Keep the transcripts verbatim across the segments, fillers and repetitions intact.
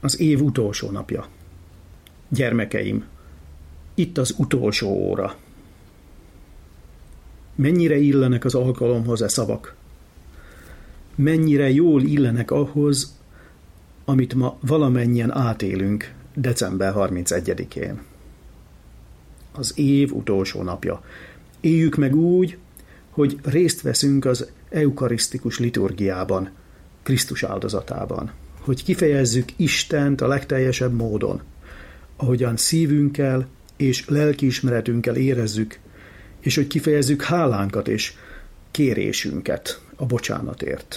Az év utolsó napja. Gyermekeim, itt az utolsó óra. Mennyire illenek az alkalomhoz e szavak? Mennyire jól illenek ahhoz, amit ma valamennyien átélünk december harmincegyedikén. Az év utolsó napja. Éljük meg úgy, hogy részt veszünk az eukarisztikus liturgiában, Krisztus áldozatában, hogy kifejezzük Istent a legteljesebb módon, ahogyan szívünkkel és lelkiismeretünkkel érezzük, és hogy kifejezzük hálánkat és kérésünket a bocsánatért.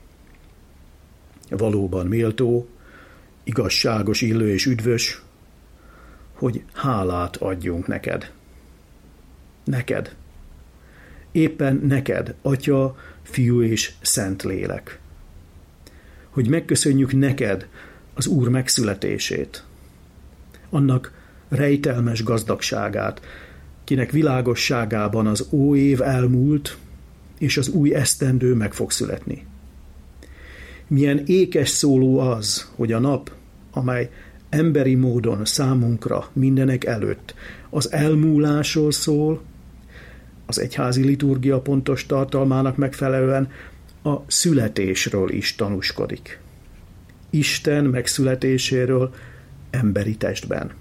Valóban méltó, igazságos, illő és üdvös, hogy hálát adjunk neked. Neked. Éppen neked, Atya, Fiú és Szentlélek. Hogy megköszönjük neked az Úr megszületését, annak rejtelmes gazdagságát, kinek világosságában az óév elmúlt, és az új esztendő meg fog születni. Milyen ékes szóló az, hogy a nap, amely emberi módon számunkra mindenek előtt az elmúlásról szól, az egyházi liturgia pontos tartalmának megfelelően a születésről is tanúskodik. Isten megszületéséről emberi testben.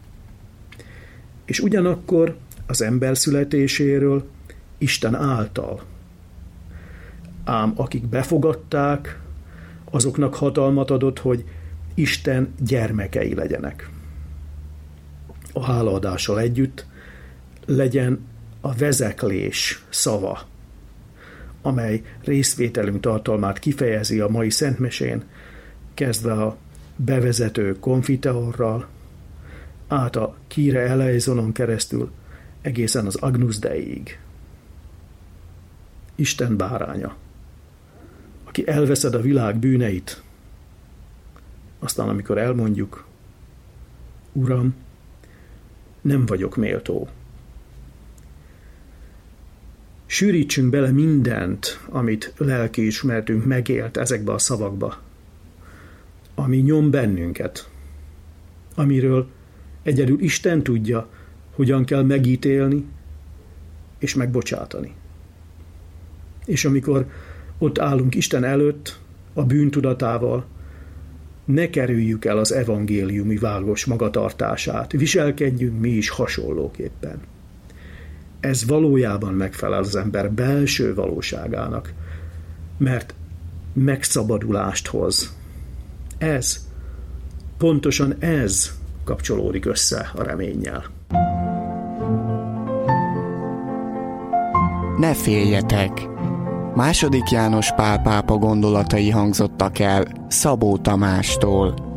És ugyanakkor az ember születéséről Isten által. Ám akik befogadták, azoknak hatalmat adott, hogy Isten gyermekei legyenek. A hálaadással együtt legyen a vezeklés szava, amely részvételünk tartalmát kifejezi a mai szentmisén, kezdve a bevezető konfiteorral, át a Kyrie Elejzonon keresztül egészen az Agnus Deiig. Isten báránya, aki elveszed a világ bűneit, aztán amikor elmondjuk, Uram, nem vagyok méltó. Sűrítsünk bele mindent, amit lelkiismeretünk megélt ezekbe a szavakba, ami nyom bennünket, amiről egyedül Isten tudja, hogyan kell megítélni és megbocsátani. És amikor ott állunk Isten előtt, a bűntudatával, ne kerüljük el az evangéliumi vágos magatartását, viselkedjünk mi is hasonlóképpen. Ez valójában megfelel az ember belső valóságának, mert megszabadulást hoz. Ez, pontosan ez kapcsolódik össze a reménnyel. Ne féljetek! Második János Pál pápa gondolatai hangzottak el Szabó Tamástól.